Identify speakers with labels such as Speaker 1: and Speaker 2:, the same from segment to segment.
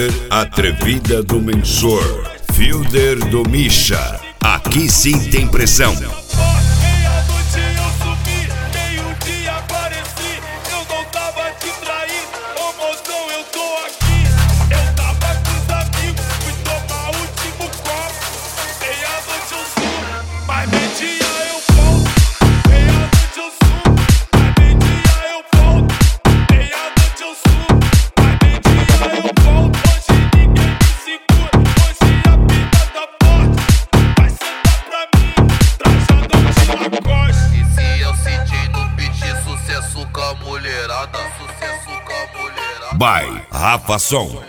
Speaker 1: Fielder Atrevida do Mensor, Fielder do Misha. Aqui sim tem pressão.
Speaker 2: Meia-noite eu subi, meio-dia apareci. Eu não tava te traindo, ô mozão, eu tô aqui. Eu tava com os amigos, fui tomar o último copo. Meia-noite eu subo, mas meio-dia eu volto. Meia-noite eu subo, mas meio-dia eu volto. Meia-noite eu subo, mas meio-dia eu volto. Hoje ninguém me segura, hoje a vida tá forte. Vai sentar pra mim, trajadão de Lacoste.
Speaker 3: E se eu sentir no beat sucesso com a mulherada, sucesso com a mulherada.
Speaker 1: By Rafa Som.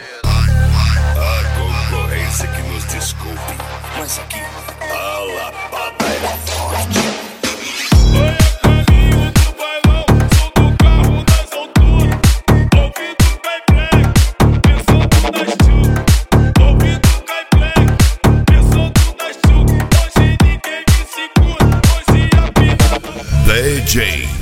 Speaker 4: A concorrência que nos desculpe, mas aqui a lapada é forte.
Speaker 2: Oi, a caminho do bailão, sou do carro das alturas. Ouvido cai black, pensando nas chucas. Ouvido cai black, pensando nas chucas. Hoje ninguém me segura, hoje a vida
Speaker 1: DJ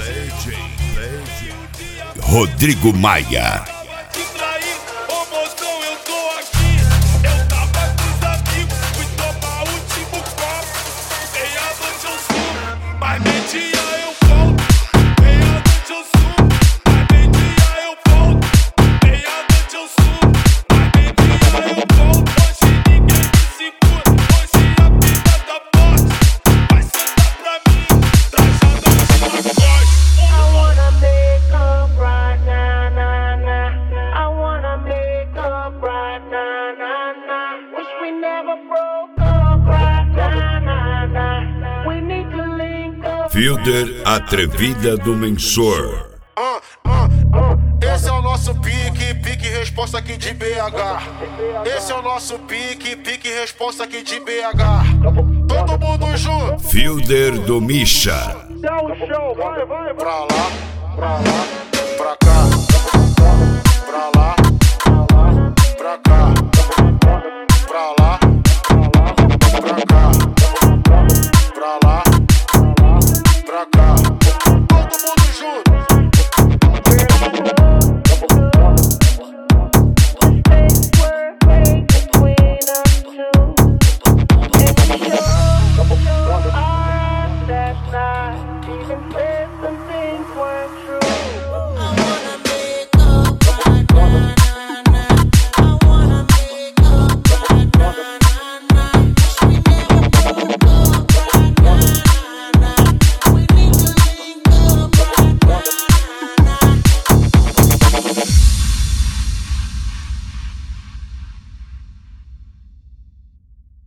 Speaker 1: Rodrigo Maia.
Speaker 2: te trair. Ô mozão, eu tô aqui. Eu tava com os amigos, fui tomar o último copo. Meia-noite eu subo, mas meio-dia eu volto. Meia-noite eu subo, mas meio-dia eu volto. Meia-noite eu subo, mas meio-dia eu volto. Hoje ninguém me segura, hoje a vida tá forte. Vai sentar pra mim, trajadão de Lacoste.
Speaker 5: I wanna make up right now, nah, nah. I wanna make up right now, nah, nah. Wish we never broke up right now, nah, nah. We need to link up.
Speaker 1: Fielder Atrevida do Mensor.
Speaker 6: Esse é o nosso pique, pique resposta aqui de BH. Esse é o nosso pique, pique resposta aqui de BH. Todo mundo junto.
Speaker 1: Fielder do Misha.
Speaker 6: Pra lá, pra cá, pra lá, pra cá.